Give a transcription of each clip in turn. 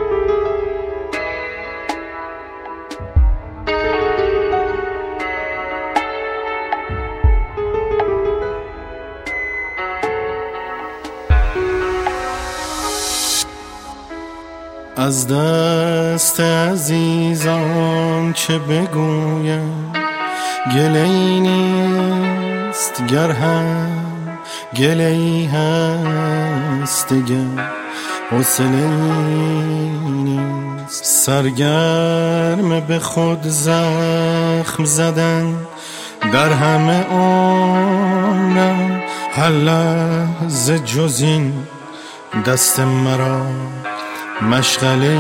از دست عزیزان چه بگویم، گله‌ای نیست گر هم گله‌ای هست دگر، حوصله‌ای نیست سرگرم به خود زخم زدن. در همه عمرم هر لحظه جز این دست مرا مشغله‌ای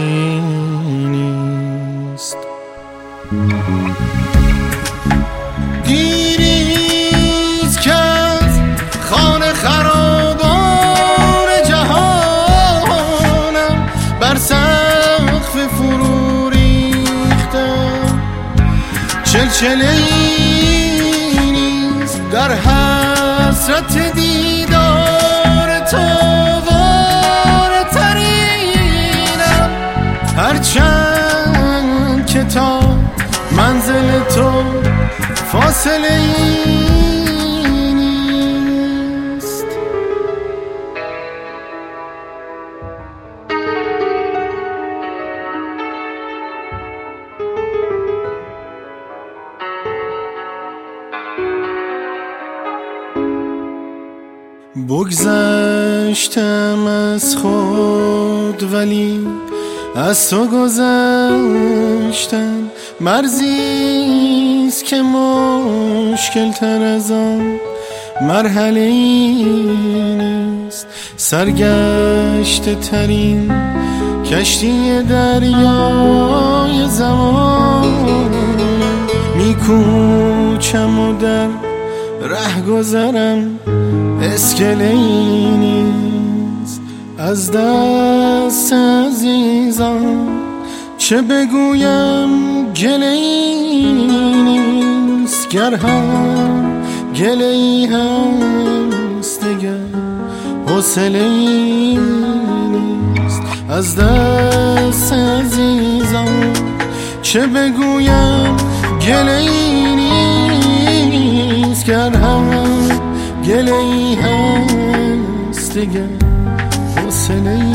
نیست. دیریست که از خانه خرابان جهانم بر سقف فرو ریختم، چلچله‌ای نیست در حسرت دیدار تو. هرچند که تا منزل تو فاصله ای نیست. بگذشتم از خود ولی از تو گذشتم، مرزیست که مشکل تر از آن مرحله ای نیست. سرگشته ترین کشتی دریای زمان، میکوچم و در ره گذرم اسکله ای نیست. از دست عزیزان چه بگویم، گله‌ای نیست گر هم گله‌ای هست دگر، حوصله‌ای نیست. از دست عزیزان چه بگویم، گله‌ای نیست گر هم گله‌ای هست دگر، حوصله‌ای